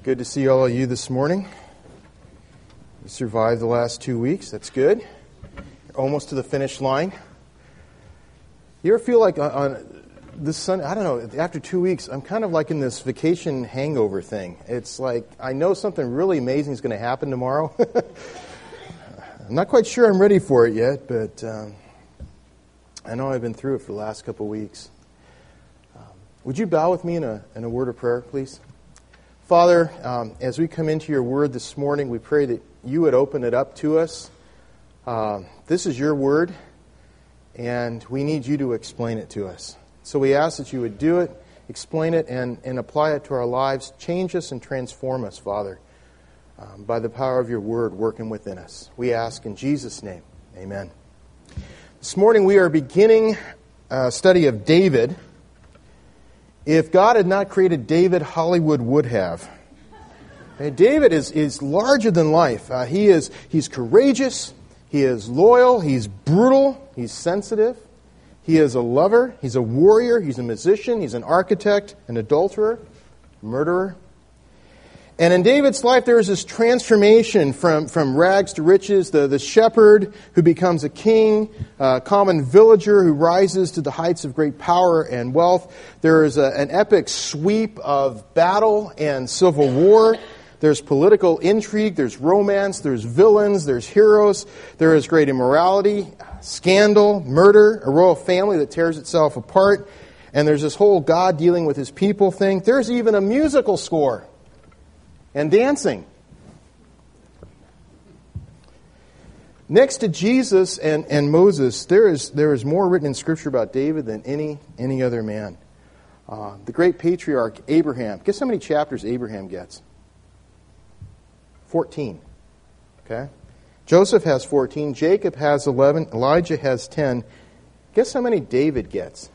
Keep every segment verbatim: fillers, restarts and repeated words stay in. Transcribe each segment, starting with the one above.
Good to see all of you this morning. You survived the last two weeks. That's good. You're almost to the finish line. You ever feel like on, on this Sunday, I don't know, after two weeks, I'm kind of like in this vacation hangover thing. It's like I know something really amazing is going to happen tomorrow. I'm not quite sure I'm ready for it yet, but um, I know I've been through it for the last couple of weeks. Um, would you bow with me in a, in a word of prayer, please? Father, um, as we come into your word this morning, we pray that you would open it up to us. Um, this is your word, and we need you to explain it to us. So we ask that you would do it, explain it, and, and apply it to our lives. Change us and transform us, Father, um, by the power of your word working within us. We ask in Jesus' name, amen. This morning we are beginning a study of David. If God had not created David, Hollywood would have. And David is, is larger than life. Uh, he is he's courageous. He is loyal. He's brutal. He's sensitive. He is a lover. He's a warrior. He's a musician. He's an architect, an adulterer, murderer. And in David's life, there is this transformation from, from rags to riches, the, the shepherd who becomes a king, a common villager who rises to the heights of great power and wealth. There is a, an epic sweep of battle and civil war. There's political intrigue, there's romance, there's villains, there's heroes, there is great immorality, scandal, murder, a royal family that tears itself apart, and there's this whole God dealing with his people thing. There's even a musical score. And dancing. Next to Jesus and, and Moses, there is there is more written in Scripture about David than any any other man. Uh, the great patriarch Abraham. Guess how many chapters Abraham gets? Fourteen. Okay. Joseph has fourteen. Jacob has eleven. Elijah has ten. Guess how many David gets?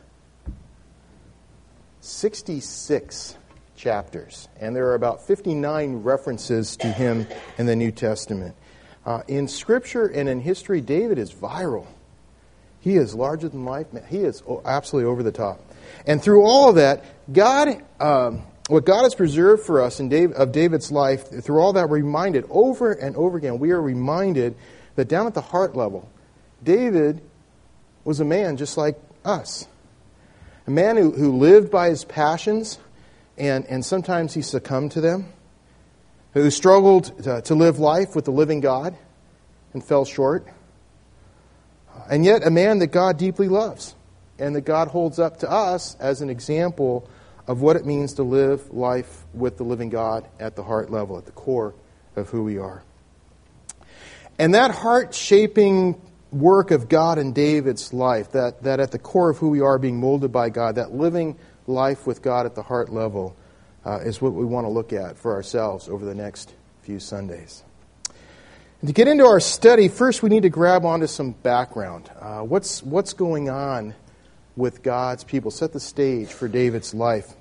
Sixty-six. Chapters, and there are about fifty-nine references to him in the New Testament. Uh, in Scripture and in history, David is viral. He is larger than life. He is absolutely over the top. And through all of that, God, um, what God has preserved for us in David, of David's life, through all that, we're reminded over and over again, we are reminded that down at the heart level, David was a man just like us. A man who, who lived by his passions, And, and sometimes he succumbed to them, who struggled to, to live life with the living God and fell short. And yet a man that God deeply loves and that God holds up to us as an example of what it means to live life with the living God at the heart level, at the core of who we are. And that heart-shaping work of God in David's life, that, that at the core of who we are being molded by God, that living life with God at the heart level uh, is what we want to look at for ourselves over the next few Sundays. And to get into our study, first we need to grab onto some background. Uh, what's what's going on with God's people? Set the stage for David's life.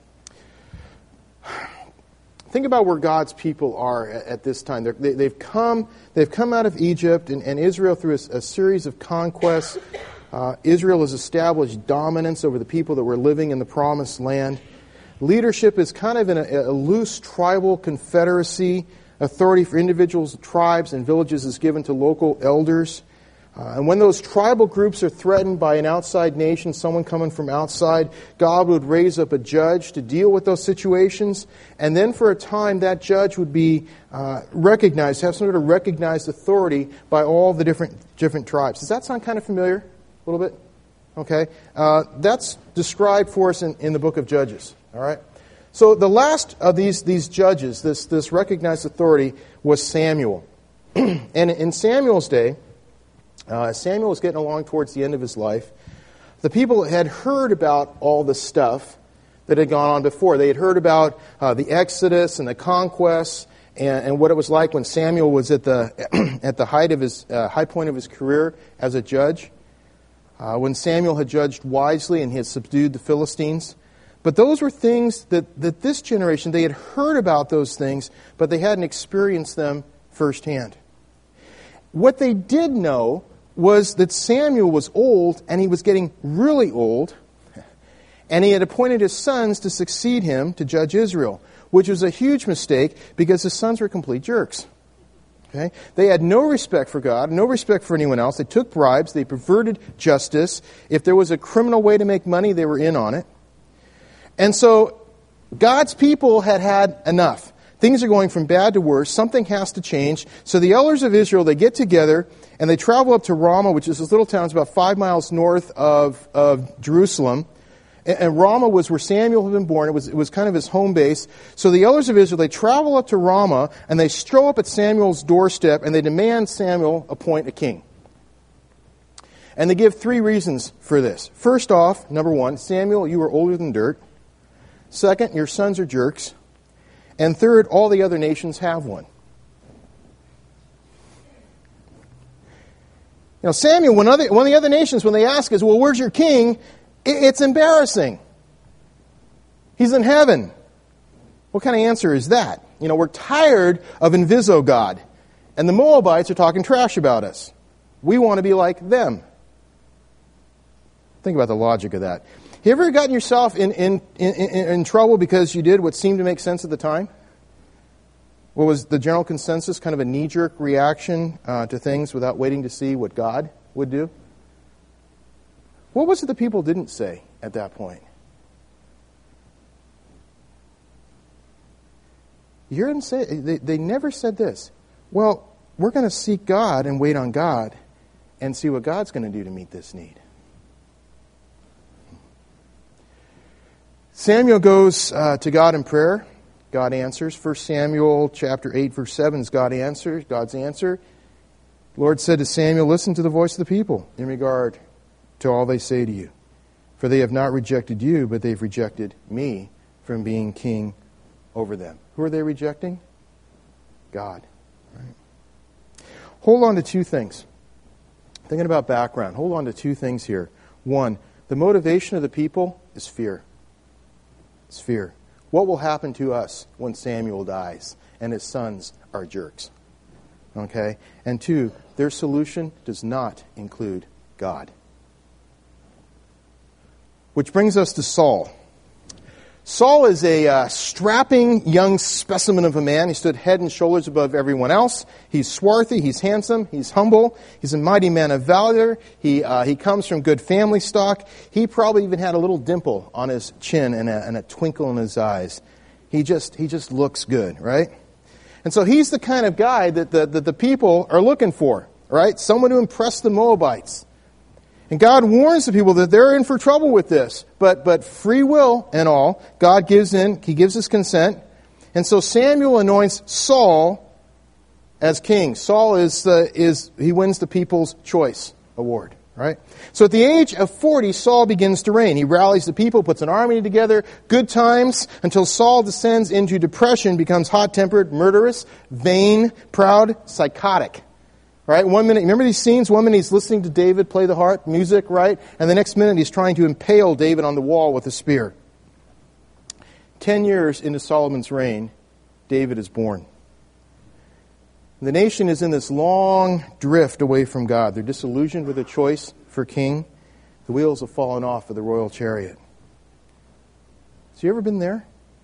Think about where God's people are at, at this time. They, they've come they've come out of Egypt and, and Israel through a, a series of conquests. Uh, Israel has established dominance over the people that were living in the Promised Land. Leadership is kind of in a, a loose tribal confederacy. Authority for individuals, tribes, and villages is given to local elders. Uh, and when those tribal groups are threatened by an outside nation, someone coming from outside, God would raise up a judge to deal with those situations. And then for a time, that judge would be uh, recognized, have some sort of recognized authority by all the different different tribes. Does that sound kind of familiar? A little bit? Okay. Uh, that's described for us in, in the book of Judges. All right. So the last of these these judges, this, this recognized authority, was Samuel. And in Samuel's day, uh, Samuel was getting along towards the end of his life. The people had heard about all the stuff that had gone on before. They had heard about uh, the Exodus and the conquests and, and what it was like when Samuel was at the at the height of his uh, high point of his career as a judge. Uh, when Samuel had judged wisely and he had subdued the Philistines. But those were things that, that this generation, they had heard about those things, but they hadn't experienced them firsthand. What they did know was that Samuel was old, and he was getting really old, and he had appointed his sons to succeed him to judge Israel. which was a huge mistake because his sons were complete jerks. Okay? They had no respect for God, no respect for anyone else. They took bribes. They perverted justice. If there was a criminal way to make money, they were in on it. And so God's people had had enough. Things are going from bad to worse. Something has to change. So the elders of Israel, they get together and they travel up to Ramah, which is this little town. It's about five miles north of, of Jerusalem. And, and Ramah was where Samuel had been born. It was, it was kind of his home base. So the elders of Israel, they travel up to Ramah and they stroll up at Samuel's doorstep and they demand Samuel appoint a king. And they give three reasons for this. First off, number one, Samuel, you are older than dirt. Second, your sons are jerks. And third, all the other nations have one. You know, Samuel, when, other, when the other nations, when they ask us, well, where's your king? It's embarrassing. He's in heaven. What kind of answer is that? You know, we're tired of Inviso God. And the Moabites are talking trash about us. We want to be like them. Think about the logic of that. Have you ever gotten yourself in, in, in, in trouble because you did what seemed to make sense at the time? What was the general consensus? Kind of a knee-jerk reaction uh, to things without waiting to see what God would do? What was it the people didn't say at that point? You hear them say, they, they never said this. Well, we're going to seek God and wait on God and see what God's going to do to meet this need. Samuel goes uh, to God in prayer. God answers. First Samuel chapter eight, verse seven is God answers, God's answer. The Lord said to Samuel, listen to the voice of the people in regard to all they say to you. For they have not rejected you, but they've rejected me from being king over them. Who are they rejecting? God. Right. Hold on to two things. Thinking about background, hold on to two things here. One, the motivation of the people is fear. It's fear. What will happen to us when Samuel dies and his sons are jerks? Okay? And two, their solution does not include God. Which brings us to Saul. Saul is a uh, strapping young specimen of a man. He stood head and shoulders above everyone else. He's swarthy, he's handsome, he's humble, he's a mighty man of valor. He uh, he comes from good family stock. He probably even had a little dimple on his chin and a, and a twinkle in his eyes. He just he just looks good, right? And so he's the kind of guy that the, that the people are looking for, right? Someone to impress the Moabites. And God warns the people that they're in for trouble with this. But but free will and all, God gives in, He gives His consent. And so Samuel anoints Saul as king. Saul is the, is he wins the People's Choice Award, right? So at the age of forty, Saul begins to reign. He rallies the people, puts an army together, good times, until Saul descends into depression, becomes hot-tempered, murderous, vain, proud, psychotic. Right? One minute, remember these scenes? One minute he's listening to David play the harp, music, right? And the next minute he's trying to impale David on the wall with a spear. Ten years into Solomon's reign, David is born. The nation is in this long drift away from God. They're disillusioned with the choice for king. The wheels have fallen off of the royal chariot. Have you ever been there?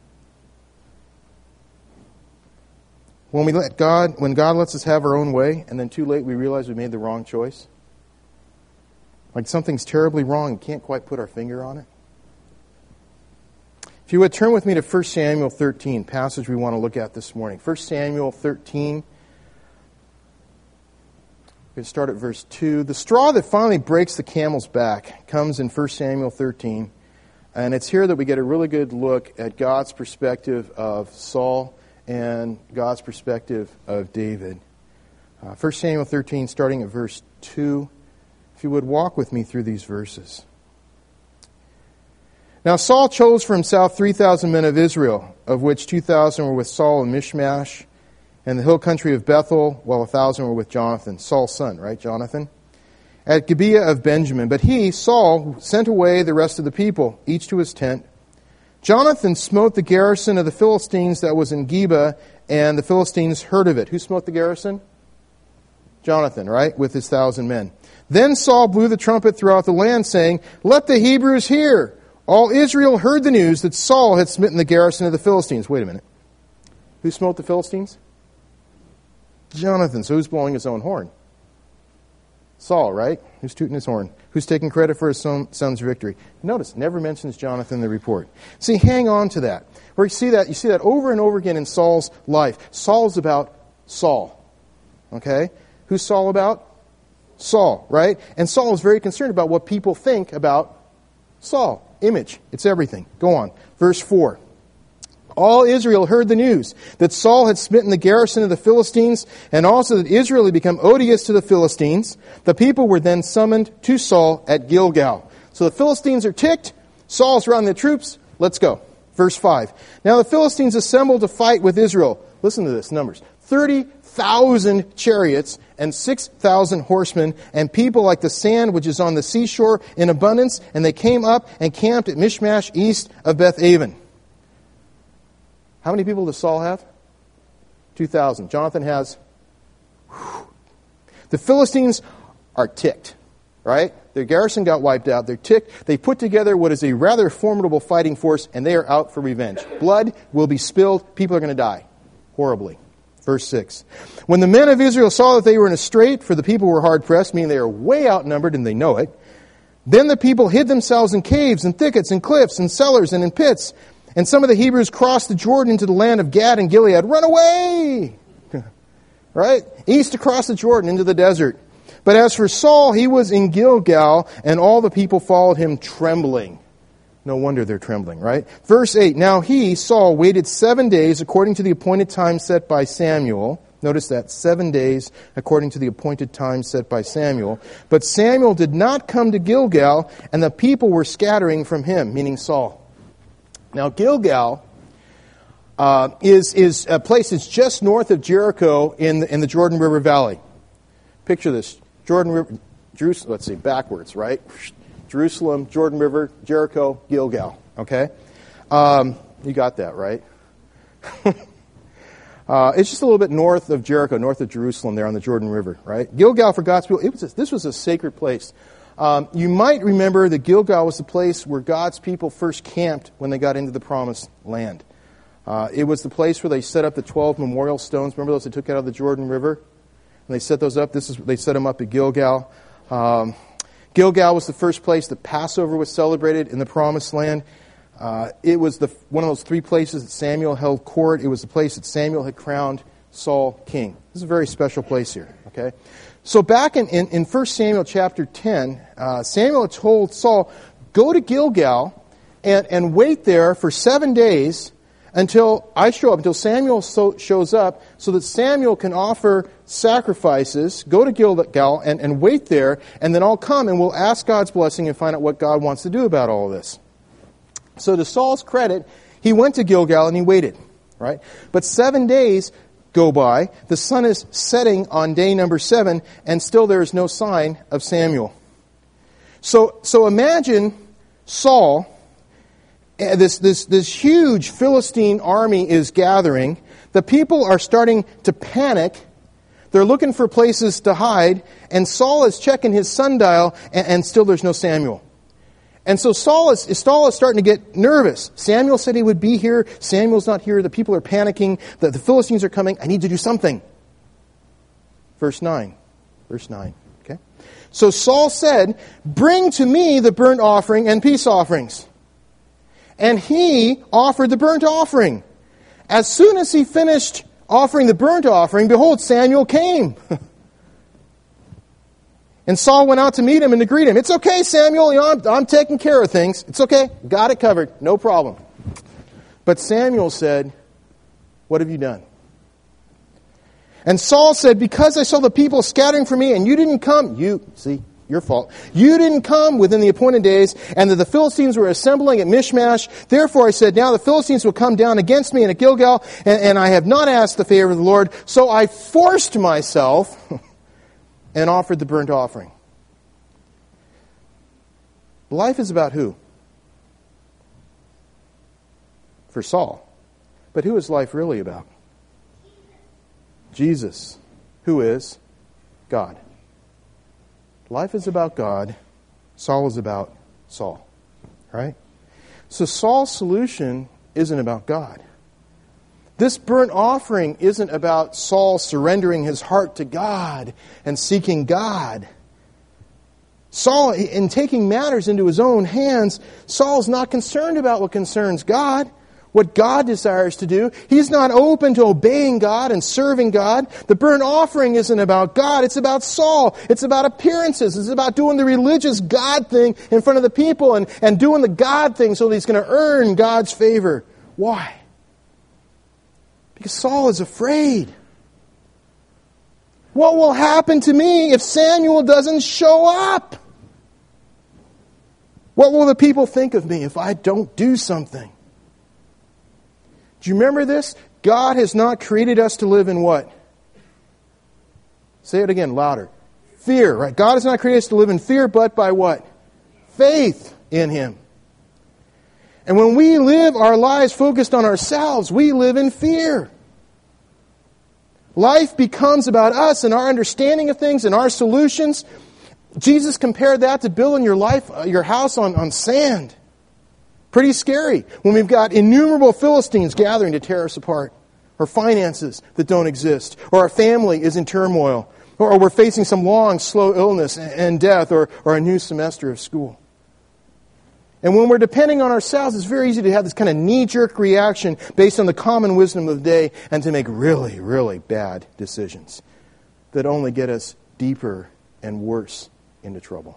When we let God, when God lets us have our own way, and then too late we realize we made the wrong choice? Like something's terribly wrong and can't quite put our finger on it? If you would turn with me to First Samuel thirteen, passage we want to look at this morning. First Samuel thirteen. We're going to start at verse two. The straw that finally breaks the camel's back comes in First Samuel thirteen. And it's here that we get a really good look at God's perspective of Saul and God's perspective of David. Uh, First Samuel thirteen, starting at verse two. If you would walk with me through these verses. Now Saul chose for himself three thousand men of Israel, of which two thousand were with Saul in Mishmash, and the hill country of Bethel, while a thousand were with Jonathan, Saul's son, right, Jonathan? At Gibeah of Benjamin. But he, Saul, sent away the rest of the people, each to his tent. Jonathan smote the garrison of the Philistines that was in Geba, and the Philistines heard of it. Who smote the garrison? Jonathan, right, with his thousand men. Then Saul blew the trumpet throughout the land, saying, "Let the Hebrews hear." All Israel heard the news that Saul had smitten the garrison of the Philistines. Wait a minute. Who smote the Philistines? Jonathan. So who's blowing his own horn? Saul, right? Who's tooting his horn? Who's taking credit for his son, son's victory? Notice, never mentions Jonathan in the report. See, hang on to that. Where you see that, you see that over and over again in Saul's life. Saul's about Saul. Okay? Who's Saul about? Saul, right? And Saul is very concerned about what people think about Saul. Image. It's everything. Go on. Verse four. All Israel heard the news that Saul had smitten the garrison of the Philistines, and also that Israel had become odious to the Philistines. The people were then summoned to Saul at Gilgal. So the Philistines are ticked. Saul's around the troops. Let's go. Verse five. Now the Philistines assembled to fight with Israel. Listen to this, numbers. thirty thousand chariots and six thousand horsemen, and people like the sand which is on the seashore in abundance. And they came up and camped at Michmash east of Beth-aven. How many people does Saul have? two thousand. Jonathan has... Whew. The Philistines are ticked, right? Their garrison got wiped out. They're ticked. They put together what is a rather formidable fighting force, and they are out for revenge. Blood will be spilled. People are going to die horribly. Verse six. When the men of Israel saw that they were in a strait, for the people were hard-pressed, meaning they are way outnumbered and they know it, then the people hid themselves in caves and thickets and cliffs and cellars and in pits. And some of the Hebrews crossed the Jordan into the land of Gad and Gilead. Run away! Right? East across the Jordan into the desert. But as for Saul, he was in Gilgal, and all the people followed him trembling. No wonder they're trembling, right? Verse eight. Now he, Saul, waited seven days according to the appointed time set by Samuel. Notice that, seven days according to the appointed time set by Samuel. But Samuel did not come to Gilgal, and the people were scattering from him, meaning Saul. Now, Gilgal uh, is is a place that's just north of Jericho in the, in the Jordan River Valley. Picture this: Jordan River, Jerusalem. Let's see, backwards, right? Jerusalem, Jordan River, Jericho, Gilgal. Okay, um, you got that right. uh, it's just a little bit north of Jericho, north of Jerusalem, there on the Jordan River, right? Gilgal for God's people. It was a, this was a sacred place. Um, you might remember that Gilgal was the place where God's people first camped when they got into the Promised Land. Uh, it was the place where they set up the twelve memorial stones. Remember those they took out of the Jordan River? And they set those up. This is they set them up at Gilgal. Um, Gilgal was the first place that Passover was celebrated in the Promised Land. Uh, it was the one of those three places that Samuel held court. It was the place that Samuel had crowned Saul king. This is a very special place here. Okay. So back in, in, in First Samuel chapter ten, uh, Samuel had told Saul, go to Gilgal and, and wait there for seven days until I show up, until Samuel so, shows up, so that Samuel can offer sacrifices. Go to Gilgal and, and wait there, and then I'll come and we'll ask God's blessing and find out what God wants to do about all of this. So to Saul's credit, he went to Gilgal and he waited, right? But seven days go by. The sun is setting on day number seven, and still there is no sign of Samuel. So, so imagine Saul. This, this, this huge Philistine army is gathering. The people are starting to panic. They're looking for places to hide, and Saul is checking his sundial, and, and still there's no Samuel. And so Saul is, Saul is starting to get nervous. Samuel said he would be here. Samuel's not here. The people are panicking. The, the Philistines are coming. I need to do something. Verse nine. Verse nine. Okay. So Saul said, bring to me the burnt offering and peace offerings. And he offered the burnt offering. As soon as he finished offering the burnt offering, behold, Samuel came. And Saul went out to meet him and to greet him. It's okay, Samuel. You know, I'm, I'm taking care of things. It's okay. Got it covered. No problem. But Samuel said, what have you done? And Saul said, because I saw the people scattering for me and you didn't come. You, see, your fault. You didn't come within the appointed days, and that the Philistines were assembling at Michmash. Therefore I said, now the Philistines will come down against me and at Gilgal, and, and I have not asked the favor of the Lord. So I forced myself and offered the burnt offering. Life is about who? For Saul. But who is life really about? Jesus, who is God. Life is about God. Saul is about Saul. Right? So Saul's solution isn't about God. This burnt offering isn't about Saul surrendering his heart to God and seeking God. Saul, in taking matters into his own hands, Saul's not concerned about what concerns God, what God desires to do. He's not open to obeying God and serving God. The burnt offering isn't about God, it's about Saul. It's about appearances. It's about doing the religious God thing in front of the people and, and doing the God thing so that he's going to earn God's favor. Why? Because Saul is afraid. What will happen to me if Samuel doesn't show up? What will the people think of me if I don't do something? Do you remember this? God has not created us to live in what? Say it again, louder. Fear, right? God has not created us to live in fear, but by what? Faith in Him. And when we live our lives focused on ourselves, we live in fear. Life becomes about us and our understanding of things and our solutions. Jesus compared that to building your life, your house on, on sand. Pretty scary when we've got innumerable Philistines gathering to tear us apart, or finances that don't exist, or our family is in turmoil, or we're facing some long, slow illness and death, or, or a new semester of school. And when we're depending on ourselves, it's very easy to have this kind of knee-jerk reaction based on the common wisdom of the day and to make really, really bad decisions that only get us deeper and worse into trouble.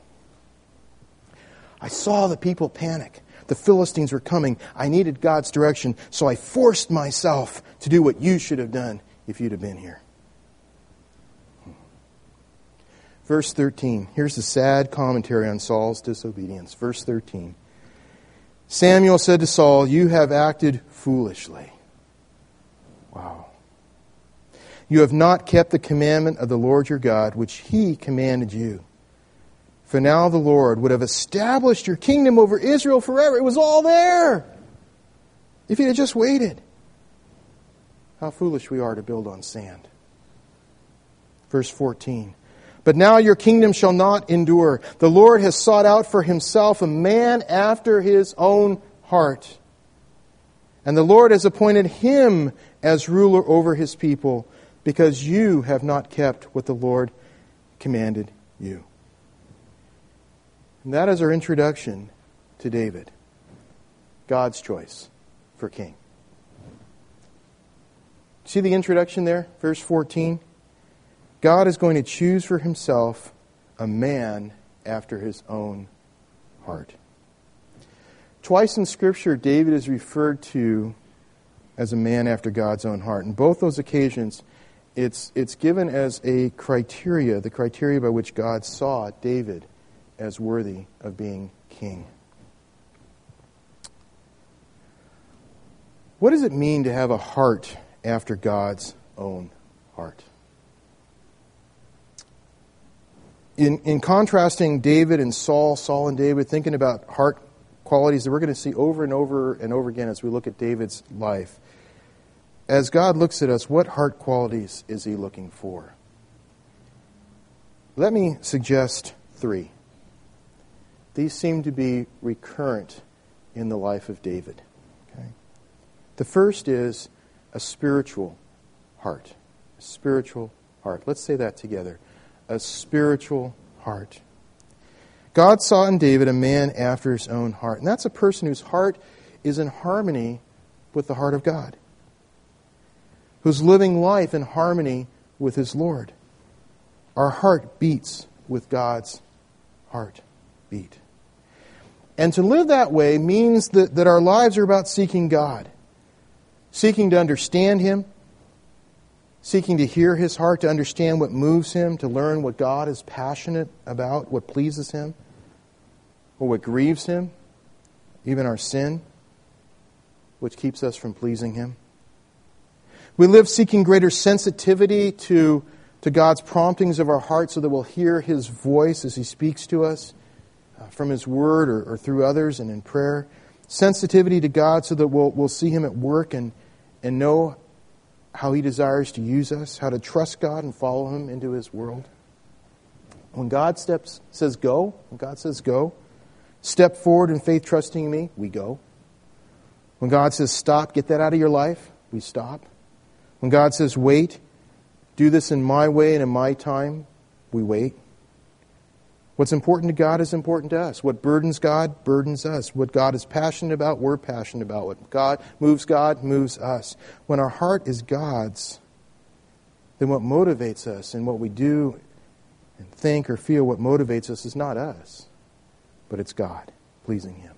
I saw the people panic. The Philistines were coming. I needed God's direction, so I forced myself to do what you should have done if you'd have been here. Verse thirteen. Here's the sad commentary on Saul's disobedience. Verse thirteen. Samuel said to Saul, "You have acted foolishly." Wow. "You have not kept the commandment of the Lord your God, which He commanded you. For now the Lord would have established your kingdom over Israel forever." It was all there. If He had just waited. How foolish we are to build on sand. Verse fourteen. "But now your kingdom shall not endure. The Lord has sought out for Himself a man after His own heart. And the Lord has appointed him as ruler over His people, because you have not kept what the Lord commanded you." And that is our introduction to David. God's choice for king. See the introduction there? Verse fourteen. God is going to choose for Himself a man after His own heart. Twice in Scripture, David is referred to as a man after God's own heart. In both those occasions, it's, it's given as a criteria, the criteria by which God saw David as worthy of being king. What does it mean to have a heart after God's own heart? In, in contrasting David and Saul, Saul and David, thinking about heart qualities that we're going to see over and over and over again as we look at David's life, as God looks at us, what heart qualities is He looking for? Let me suggest three. These seem to be recurrent in the life of David. Okay? The first is a spiritual heart. A spiritual heart. Let's say that together. A spiritual heart. God saw in David a man after His own heart. And that's a person whose heart is in harmony with the heart of God. Who's living life in harmony with his Lord. Our heart beats with God's heart beat. And to live that way means that, that our lives are about seeking God. Seeking to understand Him. Seeking to hear His heart, to understand what moves Him, to learn what God is passionate about, what pleases Him, or what grieves Him, even our sin, which keeps us from pleasing Him. We live seeking greater sensitivity to, to God's promptings of our heart so that we'll hear His voice as He speaks to us uh, from His Word or, or through others and in prayer. Sensitivity to God so that we'll, we'll see Him at work and, and know how He desires to use us, how to trust God and follow Him into His world. When God steps says go, when God says go, step forward in faith trusting in Me, we go. When God says stop, get that out of your life, we we stop. When God says, wait, do this in my way and in my time, we wait. What's important to God is important to us. What burdens God burdens us. What God is passionate about, we're passionate about. What God moves God moves us. When our heart is God's, then what motivates us and what we do and think or feel, what motivates us is not us, but it's God, pleasing Him.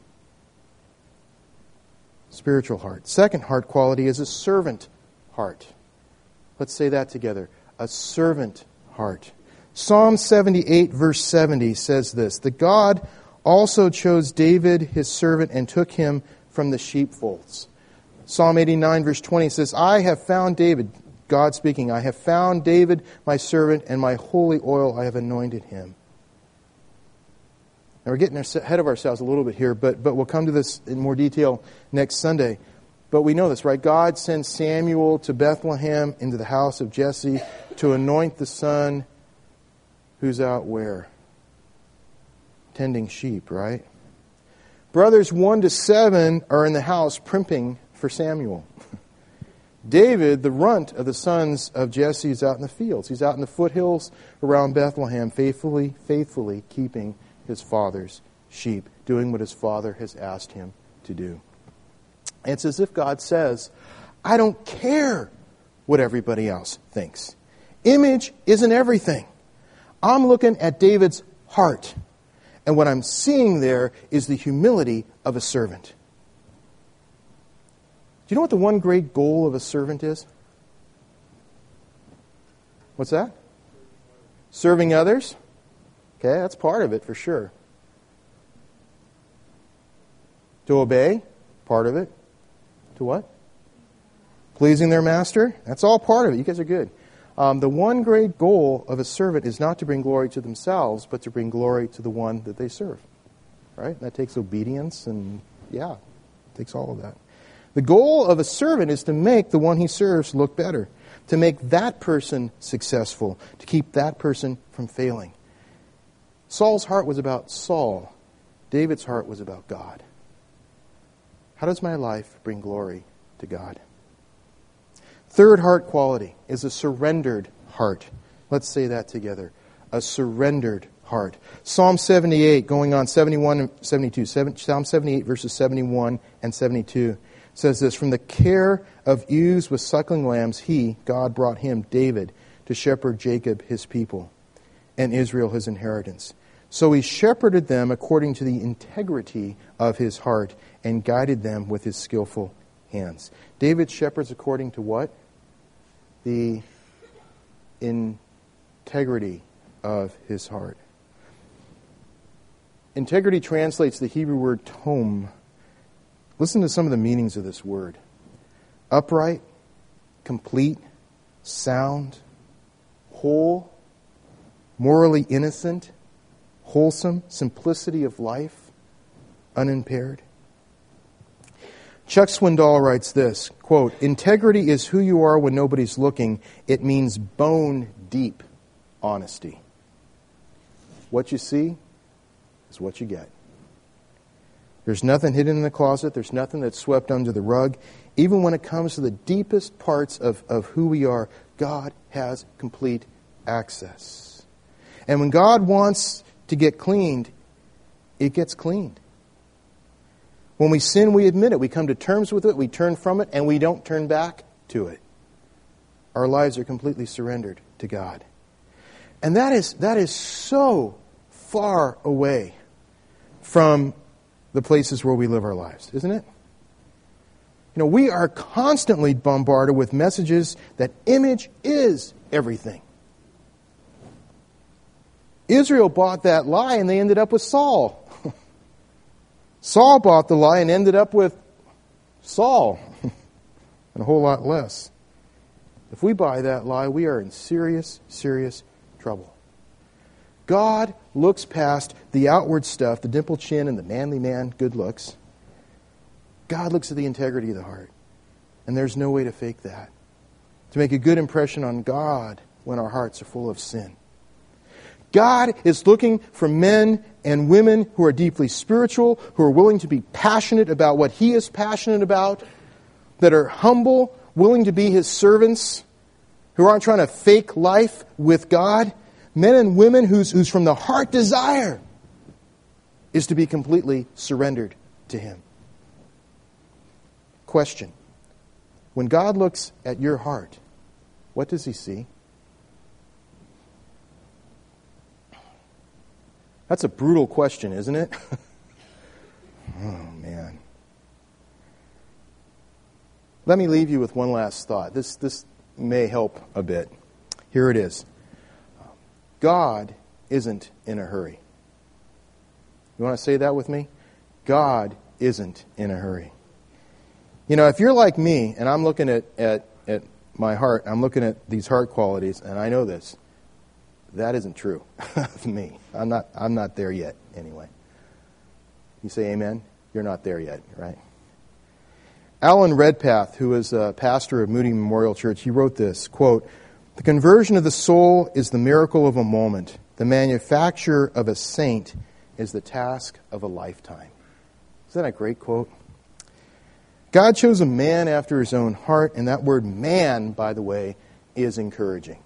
Spiritual heart. Second heart quality is a servant heart. Let's say that together. A servant heart. Psalm seventy-eight, verse seventy says this, that God also chose David, his servant, and took him from the sheepfolds. Psalm eighty-nine, verse twenty says, I have found David, God speaking, I have found David, my servant, and my holy oil I have anointed him. Now we're getting ahead of ourselves a little bit here, but, but we'll come to this in more detail next Sunday. But we know this, right? God sends Samuel to Bethlehem into the house of Jesse to anoint the son who's out where? Tending sheep, right? Brothers one to seven are in the house primping for Samuel. David, the runt of the sons of Jesse, is out in the fields. He's out in the foothills around Bethlehem, faithfully, faithfully keeping his father's sheep, doing what his father has asked him to do. It's as if God says, I don't care what everybody else thinks. Image isn't everything. I'm looking at David's heart. And what I'm seeing there is the humility of a servant. Do you know what the one great goal of a servant is? What's that? Serving others? Okay, that's part of it for sure. To obey? Part of it. To what? Pleasing their master? That's all part of it. You guys are good. Um, the one great goal of a servant is not to bring glory to themselves, but to bring glory to the one that they serve. Right? That takes obedience and, yeah, it takes all of that. The goal of a servant is to make the one he serves look better, to make that person successful, to keep that person from failing. Saul's heart was about Saul. David's heart was about God. How does my life bring glory to God? Third heart quality is a surrendered heart. Let's say that together. A surrendered heart. Psalm seventy-eight, going on seventy-one and seventy-two. Psalm seventy-eight, verses seventy-one and seventy-two says this, from the care of ewes with suckling lambs, he, God, brought him, David, to shepherd Jacob, his people, and Israel, his inheritance. So he shepherded them according to the integrity of his heart and guided them with his skillful hands. David shepherds according to what? The integrity of his heart. Integrity translates the Hebrew word tom. Listen to some of the meanings of this word. Upright, complete, sound, whole, morally innocent, wholesome, simplicity of life, unimpaired. Chuck Swindoll writes this, quote, integrity is who you are when nobody's looking. It means bone-deep honesty. What you see is what you get. There's nothing hidden in the closet. There's nothing that's swept under the rug. Even when it comes to the deepest parts of, of who we are, God has complete access. And when God wants to get cleaned, it gets cleaned. When we sin, we admit it. We come to terms with it. We turn from it, and we don't turn back to it. Our lives are completely surrendered to God. And that is, that is so far away from the places where we live our lives, isn't it? You know, we are constantly bombarded with messages that image is everything. Israel bought that lie, and they ended up with Saul. Saul bought the lie and ended up with Saul and a whole lot less. If we buy that lie, we are in serious, serious trouble. God looks past the outward stuff, the dimpled chin and the manly man good looks. God looks at the integrity of the heart. And there's no way to fake that. To make a good impression on God when our hearts are full of sin. God is looking for men and women who are deeply spiritual, who are willing to be passionate about what He is passionate about, that are humble, willing to be His servants, who aren't trying to fake life with God, men and women whose, whose from the heart desire is to be completely surrendered to Him. Question. When God looks at your heart, what does He see? That's a brutal question, isn't it? Oh, man. Let me leave you with one last thought. This, this may help a bit. Here it is. God isn't in a hurry. You want to say that with me? God isn't in a hurry. You know, if you're like me, and I'm looking at, at, at my heart, I'm looking at these heart qualities, and I know this, that isn't true of me. I'm not, I'm not there yet, anyway. You say amen? You're not there yet, right? Alan Redpath, who is a pastor of Moody Memorial Church, he wrote this, quote, "The conversion of the soul is the miracle of a moment. The manufacture of a saint is the task of a lifetime." Isn't that a great quote? God chose a man after His own heart, and that word man, by the way, is encouraging.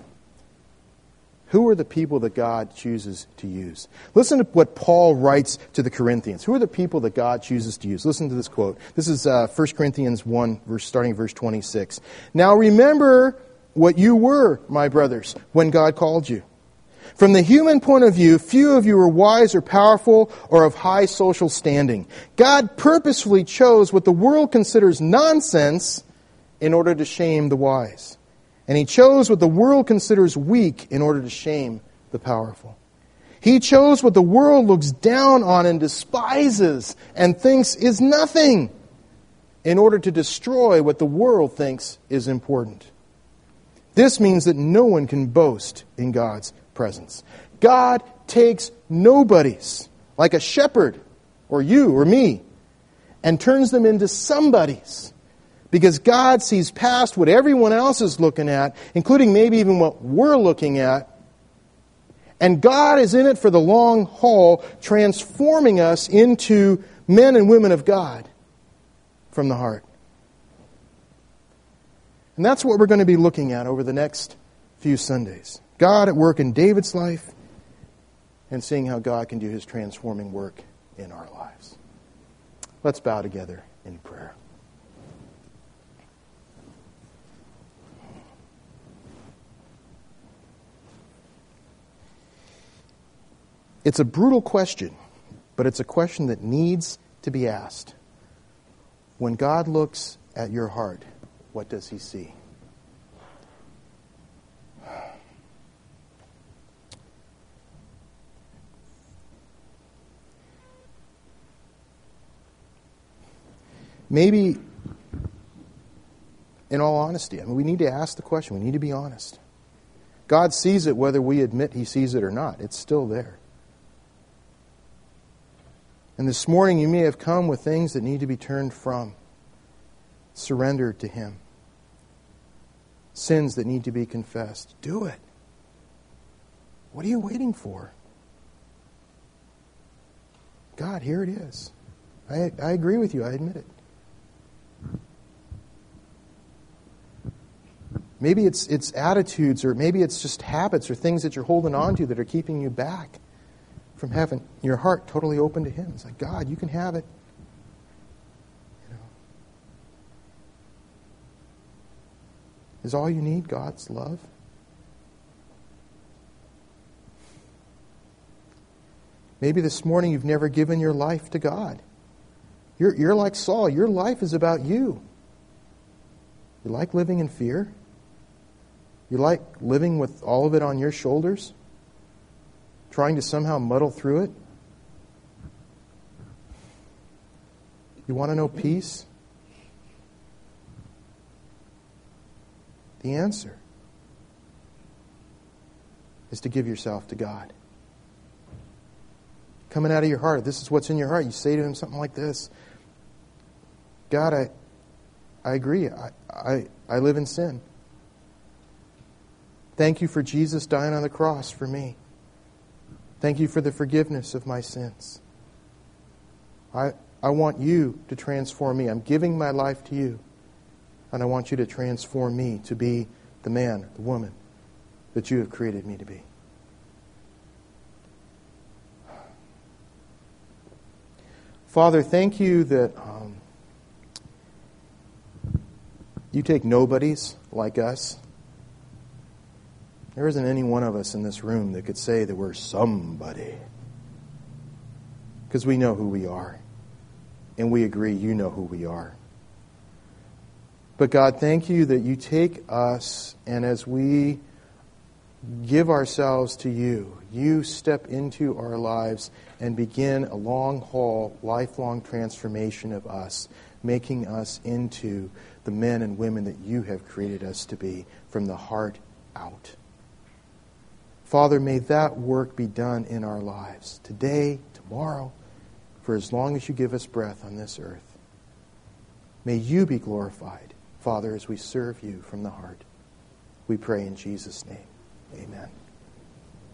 Who are the people that God chooses to use? Listen to what Paul writes to the Corinthians. Who are the people that God chooses to use? Listen to this quote. This is uh, First Corinthians one, verse, starting verse twenty-six. "Now remember what you were, my brothers, when God called you. From the human point of view, few of you were wise or powerful or of high social standing. God purposefully chose what the world considers nonsense in order to shame the wise. And He chose what the world considers weak in order to shame the powerful. He chose what the world looks down on and despises and thinks is nothing in order to destroy what the world thinks is important. This means that no one can boast in God's presence. God takes nobodies, like a shepherd, or you, or me, and turns them into somebodies. Because God sees past what everyone else is looking at, including maybe even what we're looking at. And God is in it for the long haul, transforming us into men and women of God from the heart. And that's what we're going to be looking at over the next few Sundays. God at work in David's life, and seeing how God can do His transforming work in our lives. Let's bow together in prayer. It's a brutal question, but it's a question that needs to be asked. When God looks at your heart, what does He see? Maybe, in all honesty, I mean, we need to ask the question. We need to be honest. God sees it whether we admit He sees it or not. It's still there. And this morning you may have come with things that need to be turned from, surrendered to Him. Sins that need to be confessed. Do it. What are you waiting for? God, here it is. I, I agree with you. I admit it. Maybe it's it's attitudes, or maybe it's just habits or things that you're holding on to that are keeping you back from having your heart totally open to Him. It's like, God, you can have it. You know. Is all you need God's love? Maybe this morning you've never given your life to God. You're, you're like Saul. Your life is about you. You like living in fear? You like living with all of it on your shoulders? Trying to somehow muddle through it? You want to know peace? The answer is to give yourself to God. Coming out of your heart, this is what's in your heart. You say to Him something like this: God, I I agree. I, I, I live in sin. Thank you for Jesus dying on the cross for me. Thank you for the forgiveness of my sins. I, I want you to transform me. I'm giving my life to you. And I want you to transform me to be the man, the woman that you have created me to be. Father, thank you that um, you take nobodies like us. There isn't any one of us in this room that could say that we're somebody. Because we know who we are. And we agree you know who we are. But God, thank you that you take us, and as we give ourselves to you, you step into our lives and begin a long-haul, lifelong transformation of us, making us into the men and women that you have created us to be from the heart out. Father, may that work be done in our lives today, tomorrow, for as long as you give us breath on this earth. May you be glorified, Father, as we serve you from the heart. We pray in Jesus' name. Amen.